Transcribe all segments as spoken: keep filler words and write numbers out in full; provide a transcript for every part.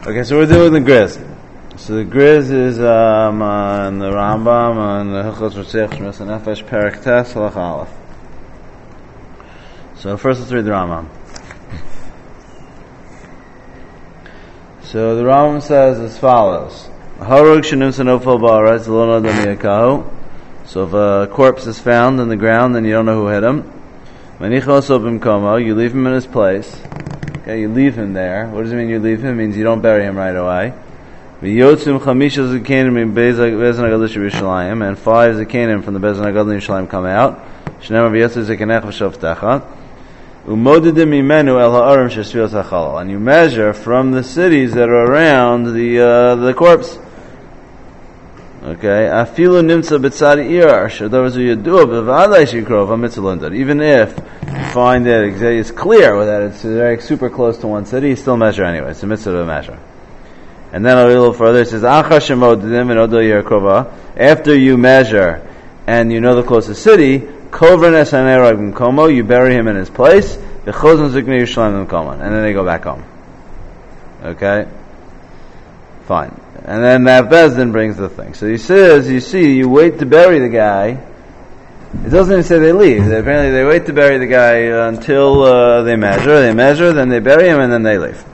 Okay, so we're doing the Griz. So the Griz is um, on the Rambam on the Hilchos Rotzeach Shmos HaNefesh Perek Tes Halach Aleph. So first let's read the Rambam. So the Rambam says as follows: Harug shenimsa nofel ba'aretz lo nodam yakahu. So if a corpse is found in the ground, then you don't know who hit him. Manichos b'mkomo, you leave him in his place. Okay, you leave him there. What does it mean you leave him? It means you don't bury him right away. V'yotzim chamisha zekanim min Beis Haggadah Yerushalayim, and five zekanim from the Beis Haggadah Yerushalayim come out. Shneimar v'yetzer zekanech v'shavtecha. Umodidim imenu el ha'arim shesvios hachalal, and you measure from the cities that are around the uh, the corpse. Okay, afilu nimtza b'tzadi iyar shadavar zu yadua b'vadai shikrov ha'mitzvah. Even if you find that it's clear that it's very super close to one city, you still measure anyway. It's a mitzvah to measure. And then a little further, it says achar shemodidim and odo iyar krova. After you measure and you know the closest city, kovran es hanerag b'mkomo, you bury him in his place. V'chozon ziknei Yerushalayim b'mkomo, and then they go back home. Okay, fine. And then that Bezdin brings the thing. So he says, you see, you wait to bury the guy. It doesn't even say they leave. They, apparently they wait to bury the guy until uh, they measure. They measure, then they bury him, and then they leave.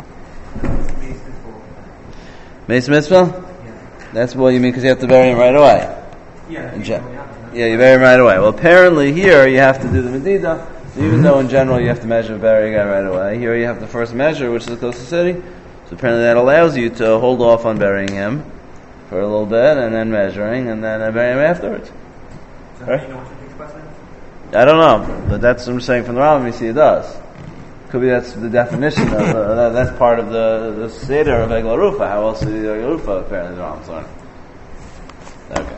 Mace mitzvah? Yeah. That's what you mean, because you have to bury him right away. Yeah. In gen- yeah, you bury him right away. Well, apparently here you have to do the medida. So even though in general you have to measure bury a guy right away, here you have to first measure, which is the closest city. So apparently that allows you to hold off on burying him for a little bit, and then measuring, and then uh, bury him afterwards. So right? You know what you think about that? I don't know, but that's what I'm saying from the Rambam. You see, it does. Could be that's the definition of uh, that, that's part of the the seder of Egla Rufa. How else is the Egla Rufa? Apparently, the Rambam's learning. Okay.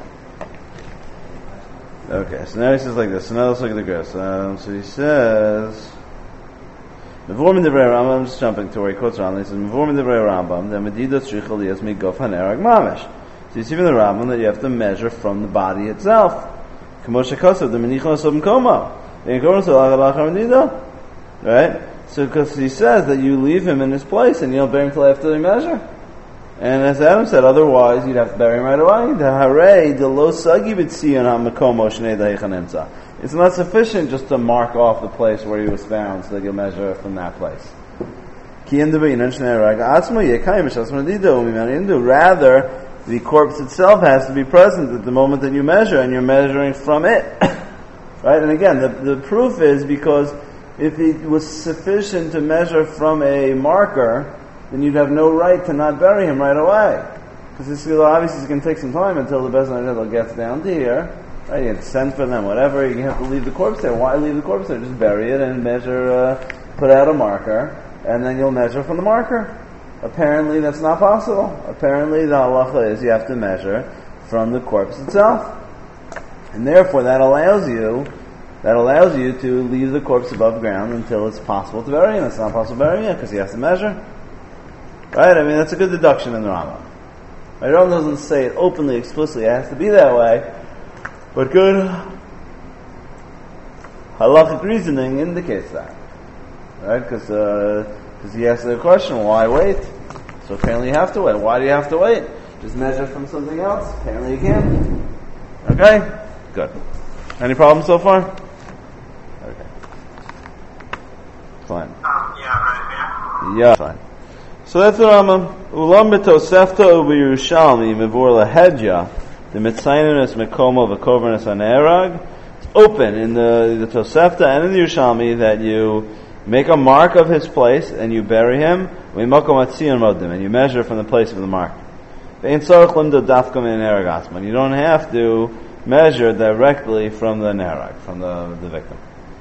Okay. So now he says like this. So now let's look at the Griz. Um, so he says. Before the Rambam, I'm just jumping to where he quotes Rambam. He says, "Before the Rambam, the medida tzricha liyas migof hanerag mamish." So you see from the Rambam that you have to measure from the body itself. K'moshe kasav the menichon asov mkoma. Right? So because he says that you leave him in his place and you don't bury him until after they measure. And as Adam said, otherwise you'd have to bury him right away. The harei the lo sagi b'tzion ha'mekomo shnei da'icha nemtza. It's not sufficient just to mark off the place where he was found so that you'll measure from that place. Rather, the corpse itself has to be present at the moment that you measure, and you're measuring from it. Right? And again, the, the proof is because if it was sufficient to measure from a marker, then you'd have no right to not bury him right away. Because obviously it's going to take some time until the Beis Haggadah gets down to here. Right, you have to send for them, whatever. You have to leave the corpse there. Why leave the corpse there? Just bury it and measure, uh, put out a marker, and then you'll measure from the marker. Apparently that's not possible. Apparently the halacha is you have to measure from the corpse itself. And therefore that allows you, that allows you to leave the corpse above ground until it's possible to bury him. It's not possible to bury him because you have to measure. Right? I mean, that's a good deduction in the Rambam. Right? The Rambam doesn't say it openly, explicitly. It has to be that way. But good halachic reasoning indicates that, right? Because uh, he asks the question, why wait? So apparently you have to wait. Why do you have to wait? Just measure from something else. Apparently you can. Okay, good. Any problems so far? Okay, fine. Um, yeah, right. Yeah, fine. So that's the Rambam. Ulam b'tosefta ubi Yerushalmi mevor lahedya. The Mitzayinus Mekomo V'Kovernus Hanerag. It's open in the, the Tosefta and in the Yerushalmi that you make a mark of his place and you bury him. And you measure from the place of the mark. You don't have to measure directly from the Nerag, from the, the victim.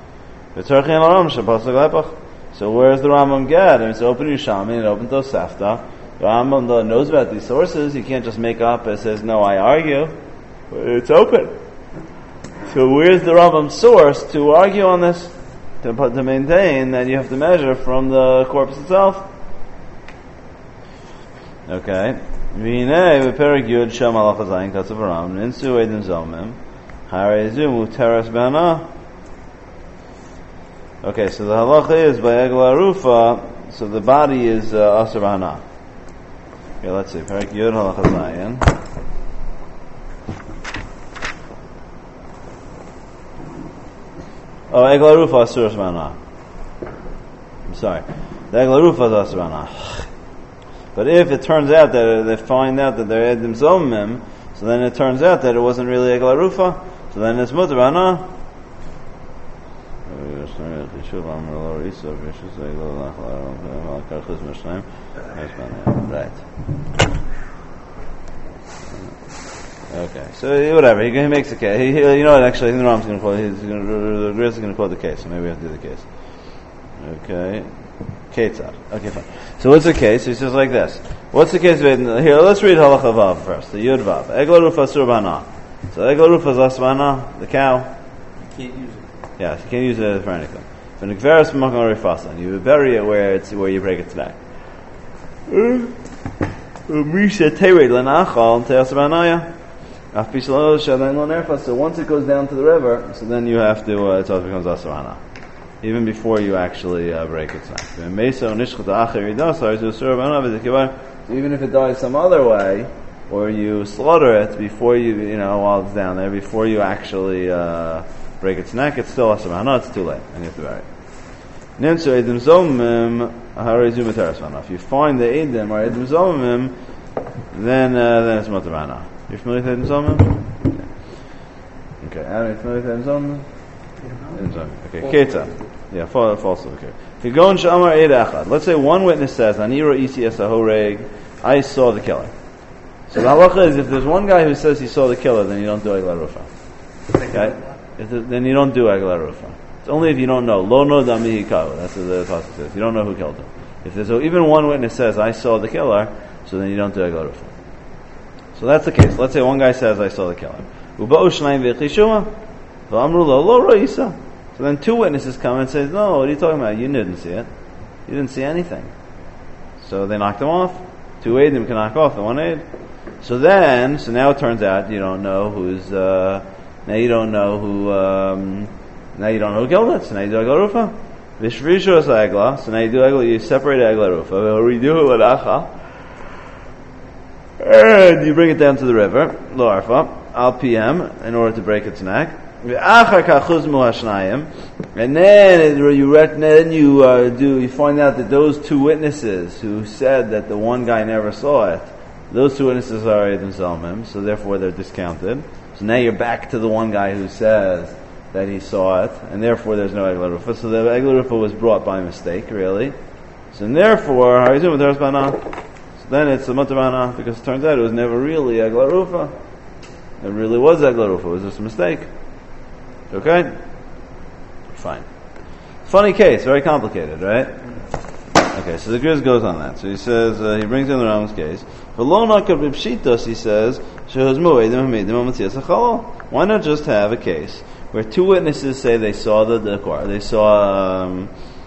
So where's the Rambam get? I mean, it's open Yerushalmi and open Tosefta. The Rambam knows about these sources. You can't just make up and says, no, I argue. It's open. So where's the Rambam's source to argue on this? To, to maintain that you have to measure from the corpse itself. Okay. Okay, so the halacha is by Egla Rufa, so the body is uh, Asar B'Hana. Okay, let's see. Parak Yud Halacha Zayin. Oh, Egla Rufa Asur Shmana. I'm sorry. The Egla Rufa is Asur Shmana. But if it turns out that they find out that they're Edim Zomim, so then it turns out that it wasn't really Egla Rufa, so then it's Mutter Bana. Right. Okay, so whatever, he, he makes a case. He, he, you know what, actually, I think the Ram's going to quote, he's going to, the Grizz is going to quote the case, so maybe we have to do the case. Okay. Ketzad. Okay, fine. So what's the case? He says like this. What's the case? Here, let's read Halacha Vav first, the Yud Vav. Egla Rufa Asur Bana. So Egla Rufa is Asbana, the cow. You can't use it. Yes, you can't use it for anything. If an Ikveres B'makam Rifasan, you bury it where it's where you break its neck. Misha Tered Lenachal Te'as Banaya. So once it goes down to the river, so then you have to, uh, it also becomes Asarana. Even before you actually uh, break its neck. So even if it dies some other way, or you slaughter it before you, you know, while it's down there, before you actually uh, break its neck, it's still Asarana. It's too late, and you have to bury it. If you find the Edim or Edim Zomim, then uh, then it's Motarana. You're familiar with Edim Zomim? Okay, Adam, you familiar with Edim Zomim? Edim Zomim. Okay, Keita. Yeah, false. Okay. Kigon Shamar Eid Echad. Let's say one witness says, Anira Isi Esahoreg, I saw the killer. So the halacha is, if there's one guy who says he saw the killer, then you don't do Egla Rufa. Okay? If the, then you don't do Egla Rufa. It's only if you don't know. Lo no dami hikavu. That's what the pasuk says. You don't know who killed him. If there's so even one witness says, I saw the killer, so then you don't do Egla Rufa. So that's the case. Let's say one guy says, I saw the killer. So then two witnesses come and say, no, what are you talking about? You didn't see it. You didn't see anything. So they knocked him off. Two Eidim can knock off the one Eid. So then, so now it turns out you don't know who's, uh, now you don't know who, um, now you don't know who killed it. So now you do Egla Rufa. Vishvishu is Egla. So now you do Egla, you separate Egla Rufa. Redo it Acha. And you bring it down to the river, Lo Arfa, Al P M, in order to break its neck. And then you then you uh, do you find out that those two witnesses who said that the one guy never saw it, those two witnesses are Edim Zomim, so therefore they're discounted. So now you're back to the one guy who says that he saw it, and therefore there's no Egla Rufa. So the Egla Rufa was brought by mistake, really. So therefore, so then it's a Mutabana, because it turns out it was never really Egla Rufa. It really was Egla Rufa, it was just a mistake. Okay? Fine. Funny case, very complicated, right? Okay, so the Grizz goes on that. So he says, uh, he brings in the Ram's case. Why not just have a case where two witnesses say they saw the, the they saw, um,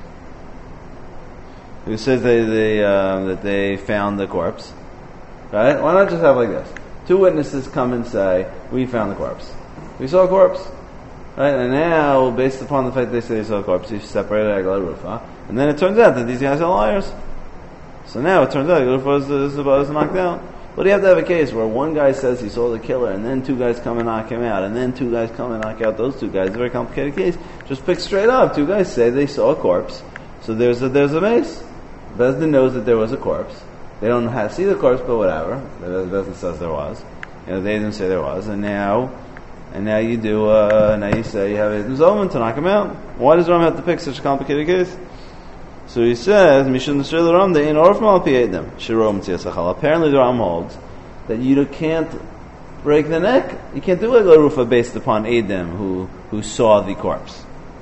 who says they, they uh, that they found the corpse, right? Why not just have like this? Two witnesses come and say, we found the corpse. We saw a corpse. Right? And now, based upon the fact that they say they saw a corpse, you separate Egla Rufa. And then it turns out that these guys are liars. So now it turns out Egla Rufa is, is, is knocked out. But you have to have a case where one guy says he saw the killer, and then two guys come and knock him out, and then two guys come and knock out those two guys. It's a very complicated case. Just pick straight up. Two guys say they saw a corpse. So there's a, there's a mace. Bezdin knows that there was a corpse. They don't have see the corpse, but whatever. Bezdin says there was. You know, they didn't say there was. And now... And now you do, uh, now you say you have Edim Zomim to knock him out. Why does Ram have to pick such a complicated case? So he says, Mishun Nishir Ram, they in order from Al Pi Edim, Shirom Tziyasachal. Apparently the Ram holds that you can't break the neck. You can't do Egla Rufa based upon Edim who, who saw the corpse.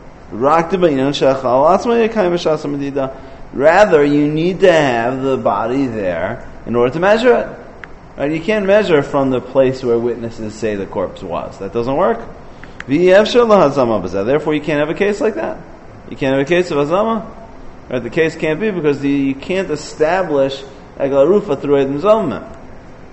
Rather, you need to have the body there in order to measure it. Right? You can't measure from the place where witnesses say the corpse was. That doesn't work. Therefore, you can't have a case like that. You can't have a case of Azama. Right? The case can't be because the, you can't establish Egla Rufa through Edim Zomim.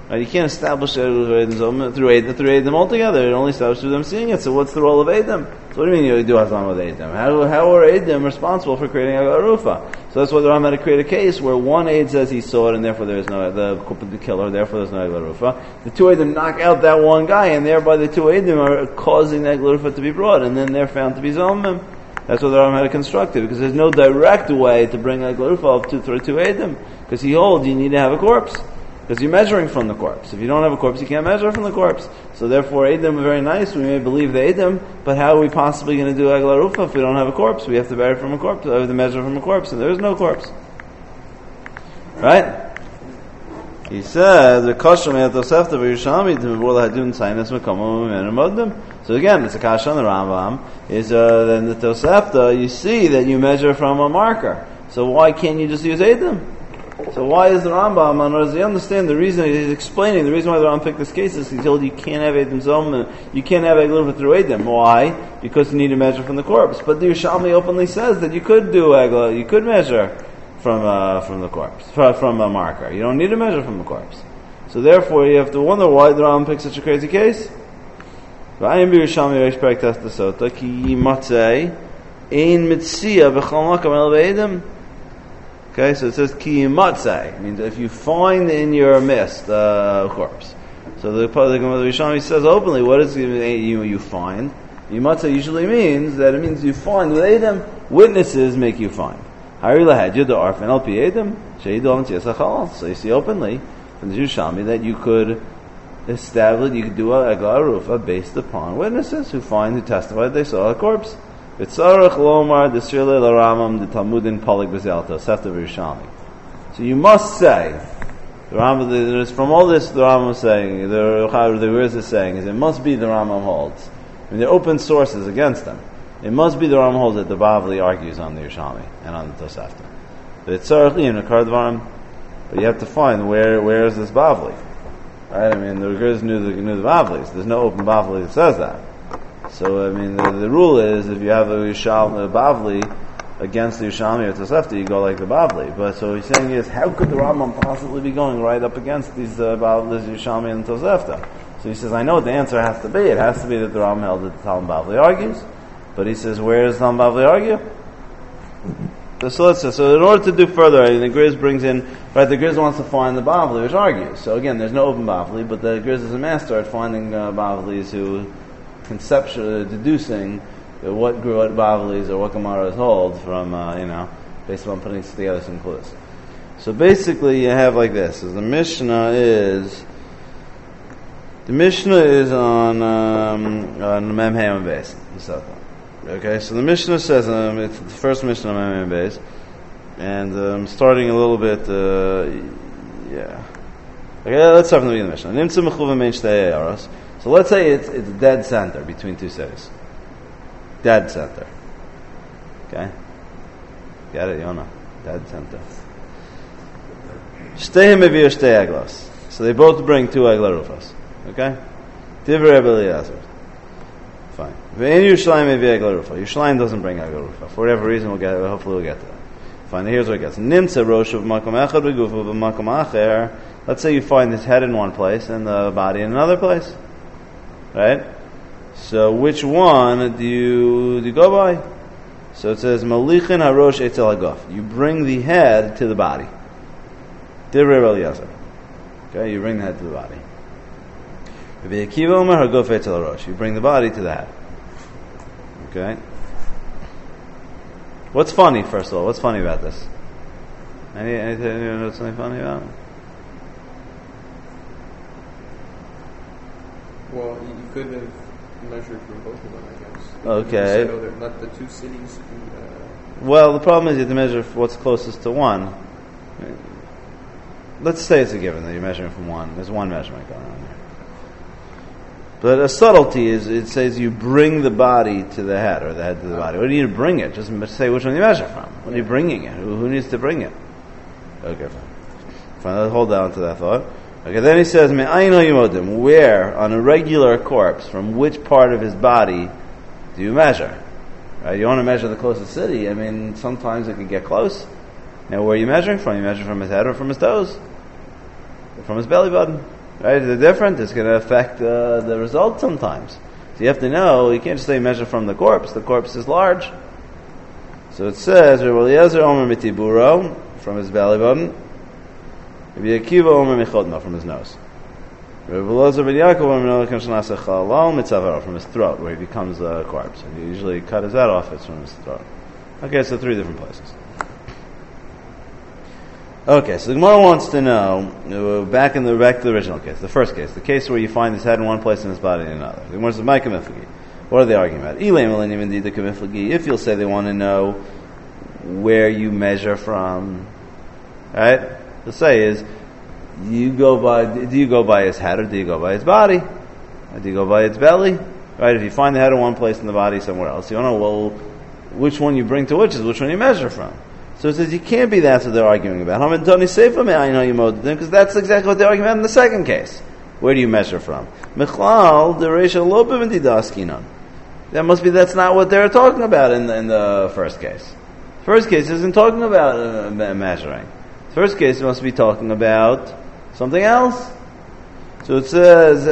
Right? You can't establish Eidim Zom through Eidim, through Eidim altogether. It only establishes through them seeing it. So what's the role of Eidim? So what do you mean you do Hazam with Eidim? How, how are Eidim responsible for creating a Rufa? So that's why the Ram had to create a case where one Eid says he saw it and therefore there is no, the, the killer, therefore there's no Egla Rufa. The two Eidim knock out that one guy and thereby the two Eidim are causing the Egla Rufa to be brought and then they're found to be Zomim. That's what the Ram had to construct it, because there's no direct way to bring a Egla Rufa of two through two Eidim. Because he holds you need to have a corpse. Because you're measuring from the corpse. If you don't have a corpse, you can't measure from the corpse. So therefore, Eidim are very nice. We may believe the Eidim, but how are we possibly going to do Egla Rufa if we don't have a corpse? We have to bury from a corpse. We have to measure from a corpse, and there is no corpse. Right? He says, the Kasha me'at Tosefta v'Yerushalmi t'mevor lahadun tzaynes mekamam v'menu moddim. So again, it's a Kasha on the Rambam. Is uh, then the Tosefta, you see that you measure from a marker. So why can't you just use Eidim? So why is the Rambam, and does he understand the reason, he's explaining the reason why the Rambam picked this case is he told you can't have Eidim Zom, you can't have Egla Rufa through Eidim. Why? Because you need to measure from the corpse. But the Yerushalmi openly says that you could do Egla, you could measure from uh, from the corpse, from a marker. You don't need to measure from the corpse. So therefore you have to wonder why the Rambam picked such a crazy case. V'ayim b'Yerushalmi reish perek tes tesota ki yimatzei ein mitzia b'chol makam el b'Eidim. Okay, so it says ki yimatzei, means if you find in your midst a uh, corpse. So the the Yerushalmi says openly, what is it you you find? Yimatzei usually means that it means you find with Eidim, witnesses make you find. So you see openly from the Yerushalmi that you could establish, you could do a Egla Rufa based upon witnesses who find, who testify that they saw a corpse. So you must say, the Rambam, from all this the Rambam is saying, the the Riz is saying, is it must be the Rambam holds. I mean, there are open sources against them. It must be the Rambam holds that the Bavli argues on the Yerushalmi and on the Tosefta. But it's Tzarech Kardvarim, but you have to find where where is this Bavli, right? I mean, the Riz knew the knew the Bavlis. There's no open Bavli that says that. So I mean, the, the rule is if you have a Yerushalmi, a Bavli against the Yerushalmi or Tosefta, you go like the Bavli. But so he's saying is, how could the Rambam possibly be going right up against these uh, Bavlis, Yerushalmi and Tosefta? So he says, I know what the answer has to be. It has to be that the Rambam held that the Talmud Bavli argues. But he says, where does Talmud Bavli argue? So let's say, so in order to do further, the Griz brings in, right, the Griz wants to find the Bavli, which argues. So again, there's no open Bavli, but the Griz is a master at finding uh, Bavlis who conceptually deducing uh, what, what Bavlis or what Gemaras hold from, uh, you know, based on putting together some clues. So basically, you have like this: is the Mishnah is the Mishnah is on um, on Mem Hey and Beis. Okay, so the Mishnah says, um, it's the first Mishnah on Mem Hey and Beis, and um, starting a little bit, uh, yeah. Okay, let's start from the beginning of the Mishnah. Nimtzu mechuva mein shtei yaros. So let's say it's it's dead center between two cities. Dead center. Okay, get it, Yona? Dead center. Shtehim meviu shtei eglos. So they both bring two Egla Rufas. Okay, Divrei Rebbe Eliezer. Fine. Ve'en Yerushalayim mevi Egla Rufa. Yerushalayim doesn't bring Egla Rufa. For whatever reason, we'll get. Hopefully, we'll get to that. Fine. Here's what it gets. Nimtza rosh of makom echad begufu b'makom acher. Let's say you find his head in one place and the body in another place. Right? So which one do you do you go by? So it says malichin harosh etzel hagaf. You bring the head to the body. Divrei Rebbe Eliezer. Okay, you bring the head to the body. You bring the body to the head. Okay. What's funny, first of all? What's funny about this? Any, anything, anyone know something funny about it? Well, you could have measured from both of them, I guess. Okay. So let the two cities be, uh... Well, the problem is you have to measure what's closest to one. Let's say it's a given that you're measuring from one. There's one measurement going on there. But a subtlety is, it says you bring the body to the head, or the head to the body. What do you need to bring it? Just say which one you measure from. What are you bringing it? Who, who needs to bring it? Okay, fine. Fine, let's hold down to that thought. Okay, then he says, where, on a regular corpse, from which part of his body do you measure? Right? You want to measure the closest city. I mean, sometimes it can get close. Now, where are you measuring from? You measure from his head or from his toes? Or from his belly button? Right? If they're different, it's going to affect uh, the result sometimes. So you have to know, you can't just say measure from the corpse. The corpse is large. So it says, Rabbi Eliezer Omer mitiburo, from his belly button. Rabbi Akiva Omer michodma, from his nose. Rabbi Eliezer ben Yaakov Omer Shanasa Chalal mitzavaro, from his throat, where he becomes a corpse. And you usually cut his head off, it's from his throat. Okay, so three different places. Okay, so the Gemara wants to know, uh, back in the back to the original case, the first case, the case where you find his head in one place and his body in another. The Gemara says, "My kamiflagi." What are they arguing about? If you'll say they want to know where you measure from, right? The say is, you go by, do you go by his head or do you go by his body? Or do you go by its belly? Right? If you find the head in one place and the body somewhere else, you don't know, well, which one you bring to which is which one you measure from. So it says you can't be that's what they're arguing about. Because that's exactly what they're arguing about in the second case. Where do you measure from? That must be that's not what they're talking about in the, in the first case. First case isn't talking about uh, measuring. First case must be talking about something else. So it says,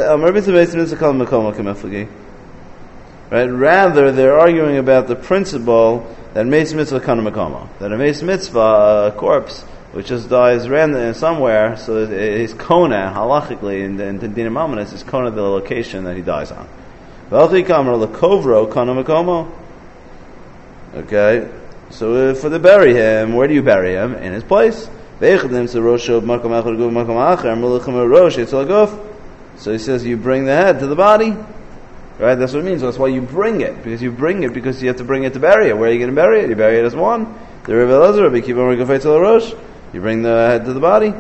right? Rather, they're arguing about the principle that meis mitzvah kana makama, that a meis mitzvah, a corpse which just dies random somewhere, so his kona halachically in in Dinah Mamonis is kona the location that he dies on. V'alchi kamar lekovro kana makama. Okay, so uh, for to bury him, where do you bury him? In his place. So he says you bring the head to the body. Right, that's what it means. That's why you bring it, because you bring it because you have to bring it to bury it. Where are you going to bury it? You bury it as one. The Rebbe Elazar, Rabbi Kiva Omer Gafei Tzal Rosh. You bring the head to the body.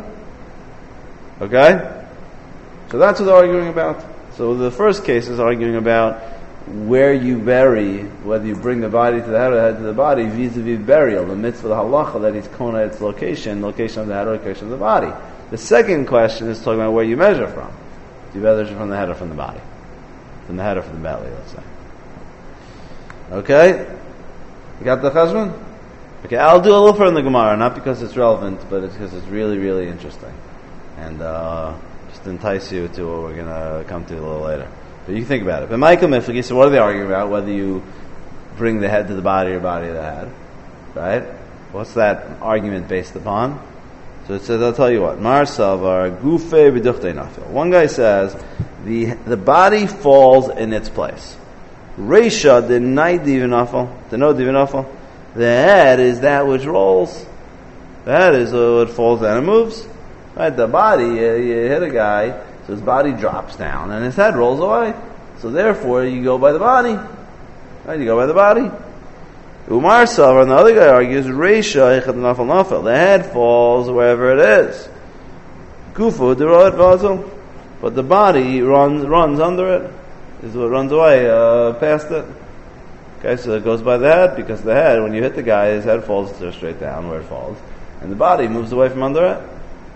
Okay, so that's what they're arguing about. So the first case is arguing about where you bury, whether you bring the body to the head or the head to the body, vis-a-vis burial, the mitzvah, the halacha that is kona its location, location of the head or location of the body. The second question is talking about where you measure from. Do you measure from the head or from the body? From the head or from the belly, let's say. Okay? You got the cheshbon? Okay, I'll do a little further in the Gemara, not because it's relevant, but it's because it's really, really interesting. And uh, just to entice you to what we're going to come to a little later. But you think about it. But Michael Miflagi, so what are they arguing about? Whether you bring the head to the body or body to the head. Right? What's that argument based upon? So it says, I'll tell you what. Mar Savar, Gufe B'duchtei Nafil. One guy says, the the body falls in its place. Reisha, the night divinafel, the no divinafel. The head is that which rolls. The head is what falls down and moves. Right? The body, you, you hit a guy, so his body drops down and his head rolls away. So therefore, you go by the body. Right? You go by the body. Umar Savar, and the other guy argues, Reisha, echat nafel nafel. The head falls wherever it is. Gufu, derot vazel. But the body runs runs under it, is what runs away uh, past it. Okay, so it goes by the head, because the head, when you hit the guy, his head falls straight down where it falls, and the body moves away from under it.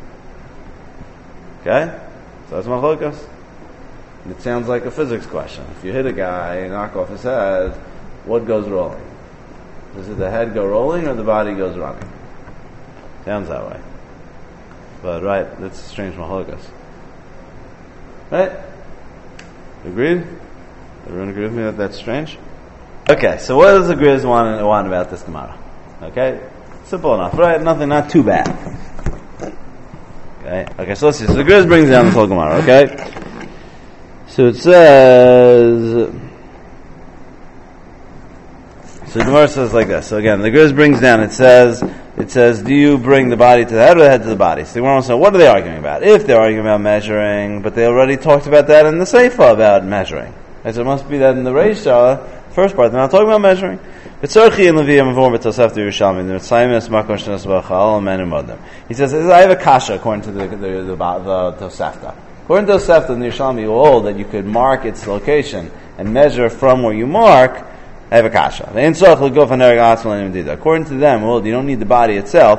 Okay, so that's machlokas. It sounds like a physics question. If you hit a guy and knock off his head, what goes rolling? Does it the head go rolling or the body goes running? Sounds that way. But right, that's a strange machlokas. Right? Agreed? Everyone agree with me that that's strange? Okay, so what does the Grizz want, want about this Gemara? Okay? Simple enough, right? Nothing, not too bad. Okay? Okay, so let's see. So the Grizz brings down this whole Gemara, okay? So it says... So the Gemara says like this. So again, the Grizz brings down, it says... It says, do you bring the body to the head or the head to the body? So the Gemara wants to know, what are they arguing about? If they're arguing about measuring, but they already talked about that in the Seifa about measuring. And so it must be that in the Reisha, first part, they're not talking about measuring. He says, I have a kasha according to the, the, the, the Tosefta. According to Tosefta, in the Yerushalmi, you hold that you could mark its location and measure from where you mark. I have a kasha. According to them, well, you don't need the body itself.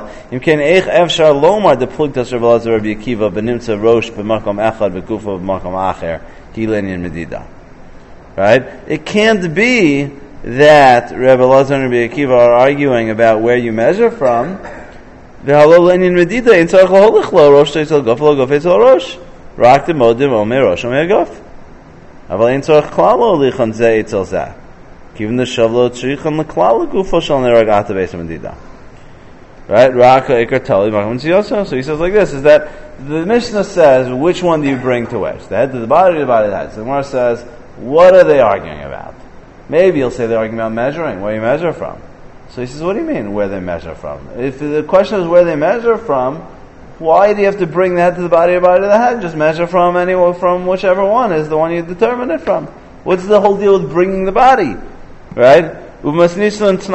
Right? It can't be that Rebbe Elazar and Rabbi Akiva are arguing about where you measure from. Rak de modim omer rosh omer gof. Aval ein tzorach klal lo lichan zeh etzel zeh. Given the shavlo tzrichan l'klal gufo shal neragata beis medida. Right? Raka ikar tali makom tziyoso. So he says like this, is that the Mishnah says, which one do you bring to which? The head to the body, the body to the head. So the Gemara says, what are they arguing about? Maybe you'll say they're arguing about measuring, where you measure from. So he says, what do you mean, where they measure from? If the question is where they measure from, why do you have to bring the head to the body, the body to the head? Just measure from anywhere, from whichever one is the one you determine it from. What's the whole deal with bringing the body? Right? They openly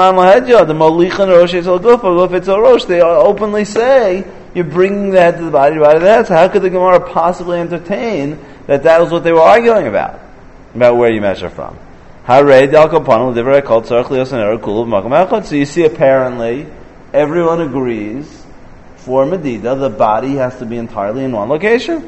say you're bringing the head to the body, the body to the head. So how could the Gemara possibly entertain that that was what they were arguing about, about where you measure from? So you see, apparently, everyone agrees for Medida, the body has to be entirely in one location.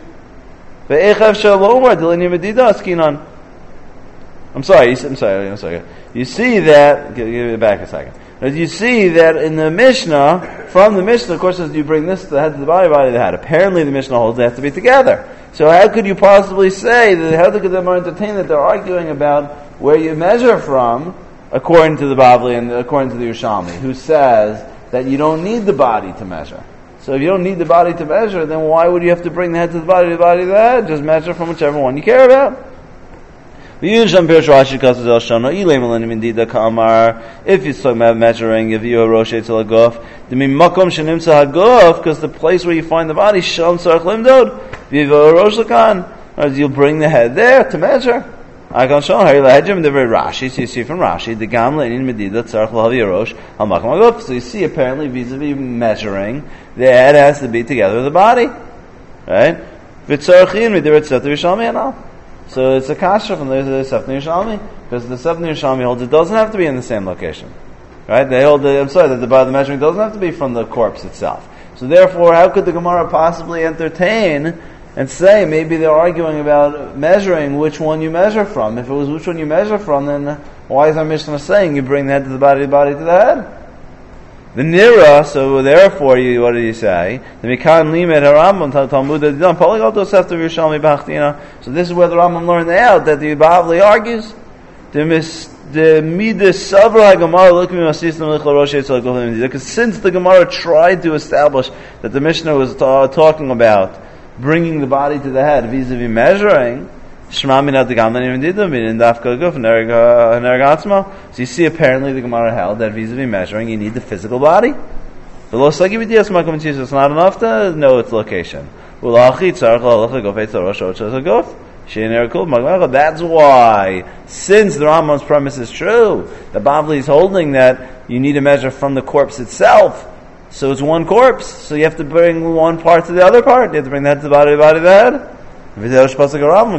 I'm sorry, I'm sorry, I'm sorry. You see that, give it back a second. You see that in the Mishnah, from the Mishnah, of course, says you bring this to the head to the body, body to the head. Apparently the Mishnah holds they have to be together. So how could you possibly say that, how could them entertain that they're arguing about where you measure from, according to the Bavli and according to the Yerushalmi, who says that you don't need the body to measure. So if you don't need the body to measure, then why would you have to bring the head to the body, the body to the head? Just measure from whichever one you care about. If you're talking about measuring, if you're a rosh etzel haguf, the makom shenimtza haguf, because the place where you find the body, shalom tzarich limdod. If you're a rosh lakan, you'll bring the head there to measure. I can show her the very Rashi. So you see from Rashi, the gam le'inin medida tzarich lahavi rosh al makom haguf. So you see, apparently, vis-a-vis measuring, the head has to be together with the body, right? V'tzarichin midirat tzat Yerushalmi anal. So it's a kasha from the Sefton Yerushalmi, because the Sefton Yerushalmi holds it doesn't have to be in the same location, right? They hold the, I'm sorry, that the, the measuring doesn't have to be from the corpse itself. So therefore, how could the Gemara possibly entertain and say maybe they're arguing about measuring which one you measure from? If it was which one you measure from, then why is our Mishnah saying you bring the head to the body, the body to the head? The Nira, so therefore, you, what did he say? The Mikan Limed HaRambam Talmud Adidam Poligotos Sefton Yerushalmi Bachtina. So this is where the Rambam learned out that the Bavli argues. The mis the Midas Savra Gemara look at me Masistam Lichla Rosh Etzel Golim. Because since the Gemara tried to establish that the Mishnah was ta- talking about bringing the body to the head vis-a-vis measuring, so you see, apparently the Gemara held that vis-a-vis measuring, you need the physical body. It's not enough to know its location. That's why, since the Rambam's premise is true, the Bavli is holding that you need to measure from the corpse itself. So it's one corpse, so you have to bring one part to the other part. You have to bring the head to the body, the body to the head. So that's why the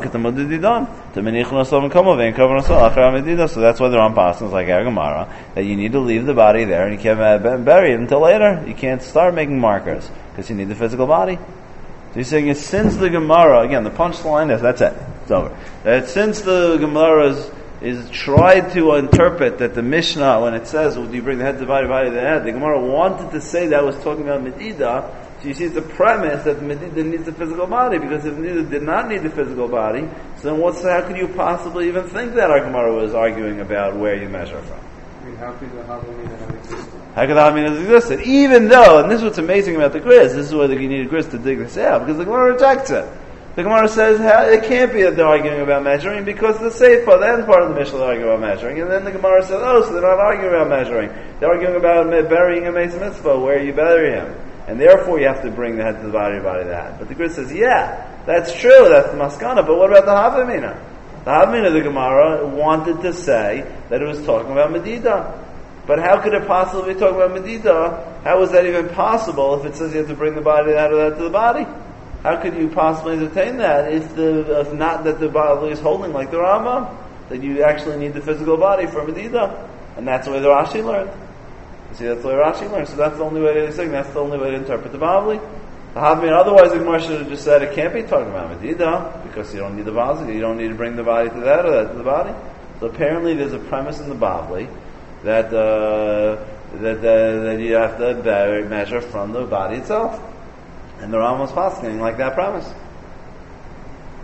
Ram Passon is like Gemara, that you need to leave the body there and you can't bury it until later. You can't start making markers because you need the physical body. So he's saying, since the Gemara, again, the punchline is, that's it, it's over. That since the Gemara is, is tried to interpret that the Mishnah, when it says, well, do you bring the head to the body, body to the head, the Gemara wanted to say that was talking about Medida. So you see, it's a premise that Medida needs the physical body, because if Medida did not need the physical body, so then what's, how could you possibly even think that our Gemara was arguing about where you measure from? I mean, how could the Havamina have existed? How could the Havamina have existed? Even though, and this is what's amazing about the Gris, this is why you need a Gris to dig this out, because the Gemara rejects it. The Gemara says how, it can't be that they're arguing about measuring, because the Sefer, the end part of the Mishnah, they're arguing about measuring, and then the Gemara says, oh, so they're not arguing about measuring. They're arguing about burying a Meis Mitzvah, where you bury him. And therefore you have to bring the head to the body, the body to the head. But the Gris says, yeah, that's true, that's the Maskana, but what about the Havamina? The Havamina of the Gemara wanted to say that it was talking about Medida. But how could it possibly be talking about Medida? How is that even possible if it says you have to bring the body out of that to the body? How could you possibly entertain that if the if not that the body is holding like the Rambam, that you actually need the physical body for Medida? And that's the way the Rashi learned. You see, that's the way Rashi learned. So that's the only way to say, that's the only way to interpret the Bavli. The Havamina, otherwise the Gemara should have just said it can't be talking about Medida, because you don't need the body, you don't need to bring the body to that or that to the body. So apparently there's a premise in the Bavli that uh, that, uh, that you have to measure from the body itself. And the Rambam was fascinating like that premise.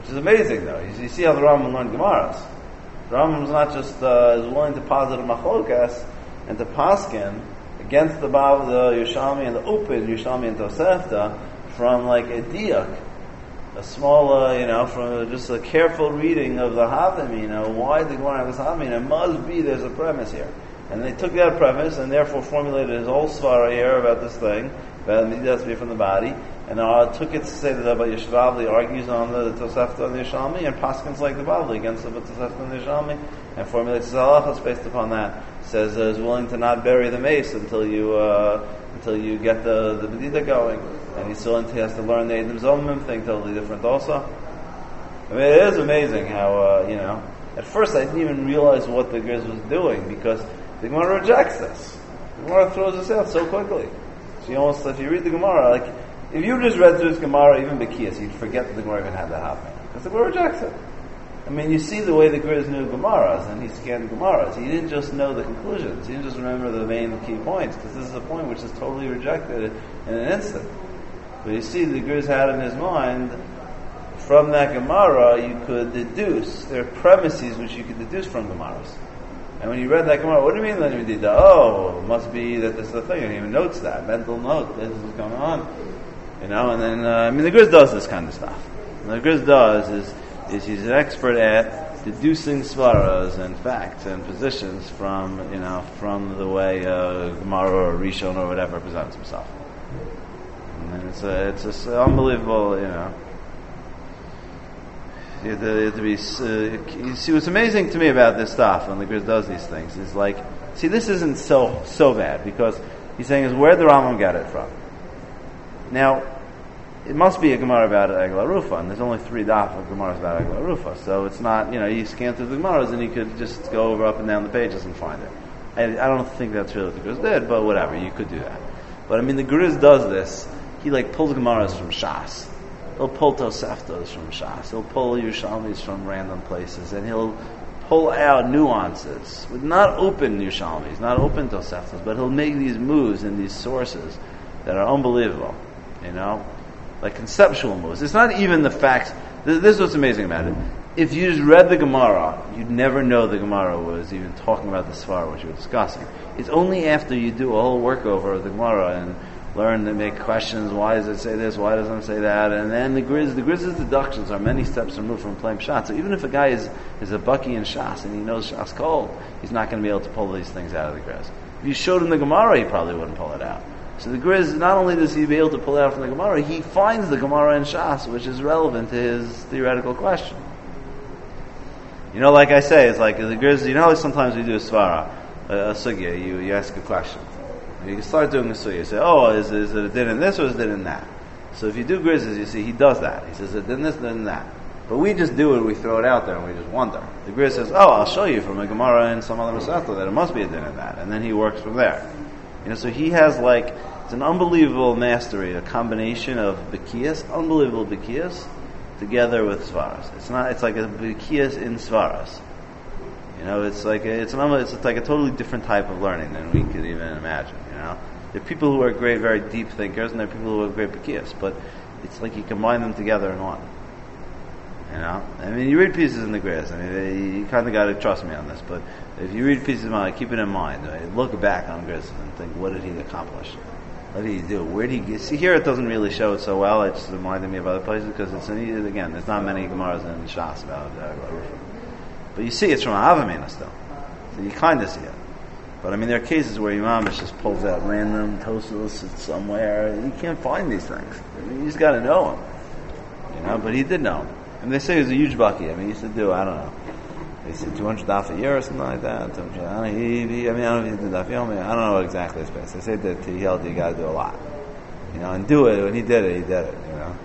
Which is amazing, though. You, you see how the Rambam learned Gemaras. The Rambam is not just uh, is willing to posit a machlokas and to paskin against the Bab, the Yerushalmi and the open Yerushalmi and Tosefta from like a diak, a small, uh, you know, from just a careful reading of the Havim, you know, why the Gemara has Havim? It must be there's a premise here. And they took that premise and therefore formulated his whole svara here about this thing, about it has to be from the body, and uh, took it to say that Rabbi Yeshvavli argues on the, the Tosefta and the Yerushalmi, and Paskins like the Bavli against the Tosefta and the Yerushalmi, and formulates his halachas based upon that. Says uh, is willing to not bury the mace until you uh, until you get the the bedida going, and he's still he has to learn the Eidim Zomim thing totally different also. I mean, it is amazing how uh, you know. At first, I didn't even realize what the Griz was doing because the Gemara rejects this. The Gemara throws this out so quickly. So you almost, if you read the Gemara, like if you just read through this Gemara, even Bekiyas, you'd forget that the Gemara even had that happening because the Gemara rejects it. I mean, you see the way the Griz knew Gemaras, and he scanned Gemaras. He didn't just know the conclusions. He didn't just remember the main key points, because this is a point which is totally rejected in an instant. But you see, the Griz had in his mind, from that Gemara, you could deduce, there are premises which you could deduce from Gemaras. And when you read that Gemara, what do you mean then you did that? Oh, it must be that this is the thing. And he even notes that, mental note, this is what's going on. You know, and then, uh, I mean, the Griz does this kind of stuff. And the Griz does is, is he's an expert at deducing svaras and facts and positions from, you know, from the way uh, Gemara or Rishon or whatever presents himself. And then it's a, it's just unbelievable, you know. You have to, you have to be. Uh, you see, what's amazing to me about this stuff when the Griz does these things is like, see, this isn't so so bad because he's saying is where the Rambam got it from. Now, it must be a Gemara about Egla Rufa, and there's only three daf of Gemaras about Egla Rufa, so it's not, you know, you scan through the Gemaras and you could just go over up and down the pages and find it. I, I don't think that's really what the Griz did, but whatever, you could do that. But I mean, the Griz does this. He like pulls Gemaras from Shas. He'll pull Toseftas from Shas. He'll pull Yerushalmis from random places, and he'll pull out nuances with not open Yerushalmis, not open Toseftas, but he'll make these moves in these sources that are unbelievable, you know? Like conceptual moves. It's not even the facts. This, this is what's amazing about it. If you just read the Gemara, you'd never know the Gemara was even talking about the Svar which you were discussing. It's only after you do a whole workover of the Gemara and learn to make questions. Why does it say this? Why doesn't it say that? And then the Griz, the Griz's deductions are many steps removed from plain Shas. So even if a guy is, is a Bucky in Shas and he knows Shas cold, he's not going to be able to pull these things out of the Griz. If you showed him the Gemara, he probably wouldn't pull it out. So the Griz, not only does he be able to pull it out from the Gemara, he finds the Gemara in Shas, which is relevant to his theoretical question. You know, like I say, it's like the Griz, you know how sometimes we do a svara, a, a sugya, you, you ask a question. You can start doing a sugya, you say, oh, is, is it a din in this or is it a din in that? So if you do Grizzes, you see, he does that. He says, a din this, a din in that. But we just do it, we throw it out there, and we just wonder. The Griz says, oh, I'll show you from a Gemara and some other Masechta that it must be a din in that. And then he works from there. You know, so he has like, it's an unbelievable mastery, a combination of Bekiyas, unbelievable Bekiyas, together with Svaras. It's not, it's like a Bekiyas in Svaras. You know, it's like a, it's an it's like a totally different type of learning than we could even imagine. You know, there are people who are great, very deep thinkers, and there are people who are great Bekiyas, but it's like you combine them together in one. You know, I mean, you read pieces in the Griz. I mean, you kind of got to trust me on this, but if you read pieces of mine, keep it in mind. Right? Look back on Griz and think, what did he accomplish? What did he do? Where did he get? See, here it doesn't really show it so well. It just reminded me of other places because it's an, again, there's not many Gemaras in Shas about uh, but you see it's from Avamina still, so you kind of see it. But I mean, there are cases where Imam just pulls out random Tosos somewhere. You can't find these things. I mean, you just got to know them, you know. But he did know them. And they say he was a huge bucky. I mean, he used to do, I don't know, they said two hundred daf a year or something like that. I, don't know, he, he, I mean, I don't know if he did daf yomi. I don't know exactly his best. They say that he held you got to do a lot, you know, and do it. When he did it, he did it, you know.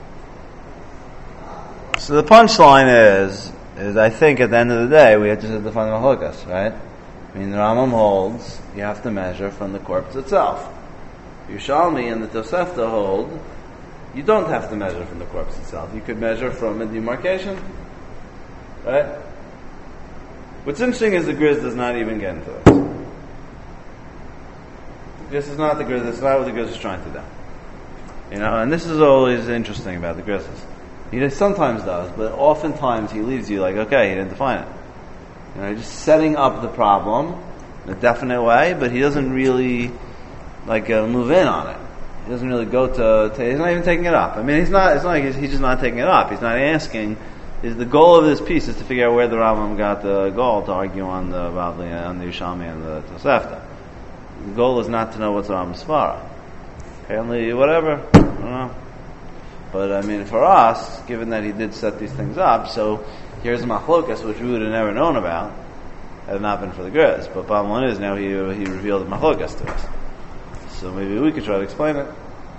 So the punchline is, is I think at the end of the day, we have to just define the halakas, right? I mean, the Rambam holds you have to measure from the corpse itself. Yerushalmi and the Tosefta hold you don't have to measure from the corpse itself. You could measure from a demarcation, right? What's interesting is the Griz does not even get into this. This is not the Griz. This is not what the Griz is trying to do. You know, and this is always interesting about the Grizzes. He just sometimes does, but oftentimes he leaves you like, okay, he didn't define it. You know, just setting up the problem in a definite way, but he doesn't really like uh, move in on it. He doesn't really go to, to. He's not even taking it up. I mean, he's not. It's not like he's, he's just not taking it up. He's not asking. Is the goal of this piece is to figure out where the Rambam got the goal to argue on the about the on the Yerushalmi and the Tosefta. The goal is not to know what's Rambam's svara. Apparently, whatever. I don't know. But I mean, for us, given that he did set these things up, so here's a machlokas which we would have never known about had it not been for the Gris. But bottom line is now he he revealed the machlokas to us. So maybe we could try to explain it.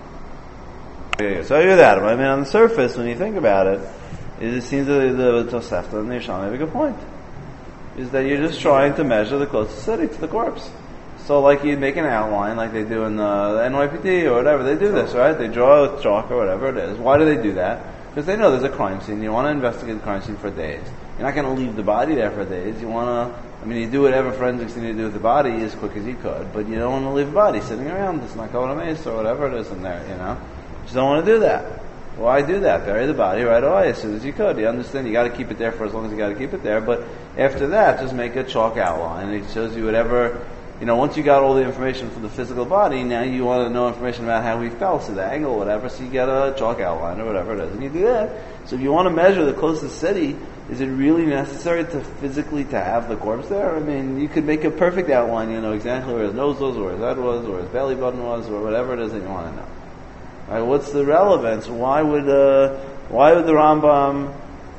Okay, so I hear that. I mean, on the surface, when you think about it, it seems that the Tosefta and the Yerushalmi have a good point. Is that you're just trying to measure the closest city to the corpse. So like you'd make an outline like they do in the, the N Y P D or whatever, they do this, right? They draw with chalk or whatever it is. Why do they do that? Because they know there's a crime scene. You want to investigate the crime scene for days. You're not going to leave the body there for days. You want to, I mean, you do whatever forensics you need to do with the body as quick as you could, but you don't want to leave the body sitting around. It's not going to mace or whatever it is in there, you know? You just don't want to do that. Why do that? Bury the body right away as soon as you could. You understand? You got to keep it there for as long as you got to keep it there, but after that, just make a chalk outline. It shows you whatever, you know, once you got all the information from the physical body, now you want to know information about how he fell, so the angle, whatever, so you get a chalk outline or whatever it is, and you do that. So if you want to measure the closest city, is it really necessary to physically to have the corpse there? I mean, you could make a perfect outline, you know exactly where his nose was, or his head was, or his belly button was, or whatever it is that you want to know. Right, what's the relevance? Why would uh, why would the Rambam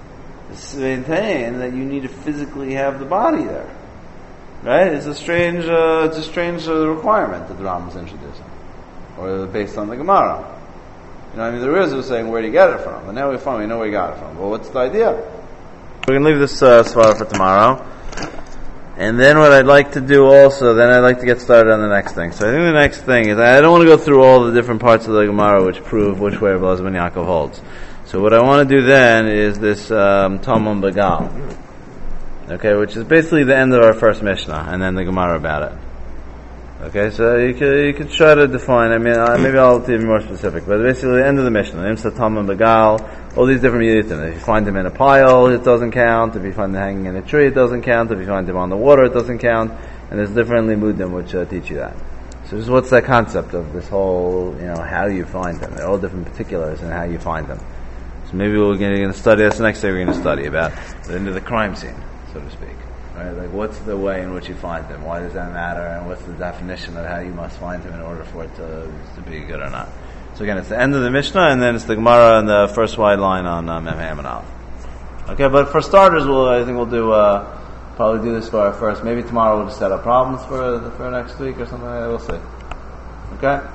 maintain that you need to physically have the body there? Right? It's a strange, uh, it's a strange uh, requirement that the Rambam's introducing, or based on the Gemara. You know, I mean, the Rizz was saying, where do you get it from? And now we find we know where you got it from. Well, what's the idea? We're going to leave this uh, svara for tomorrow. And then what I'd like to do also, then I'd like to get started on the next thing. So I think the next thing is, I don't want to go through all the different parts of the Gemara which prove which way Rabbi ben Yaakov holds. So what I want to do then is this um, Talmud Begal. Okay, which is basically the end of our first Mishnah, and then the Gemara about it. Okay, so you can you can try to define. I mean, uh, maybe I'll be more specific, but basically the end of the Mishnah. Imsa Talmud Begal, all these different yudim. If you find them in a pile, it doesn't count. If you find them hanging in a tree, it doesn't count. If you find them on the water, it doesn't count. And there's different limudim which uh, teach you that. So just what's the concept of this whole, you know, how you find them? They're all different particulars in how you find them. So maybe we're going to study. That's the next day we're going to study about the end of the crime scene, so to speak. Right? Like, what's the way in which you find them? Why does that matter? And what's the definition of how you must find them in order for it to to be good or not? So again, it's the end of the Mishnah, and then it's the Gemara and the first wide line on uh, Mem Ham and Aleph. Okay, but for starters, we'll I think we'll do uh, probably do this for our first. Maybe tomorrow we'll just set up problems for for next week or something like that. We'll see. Okay.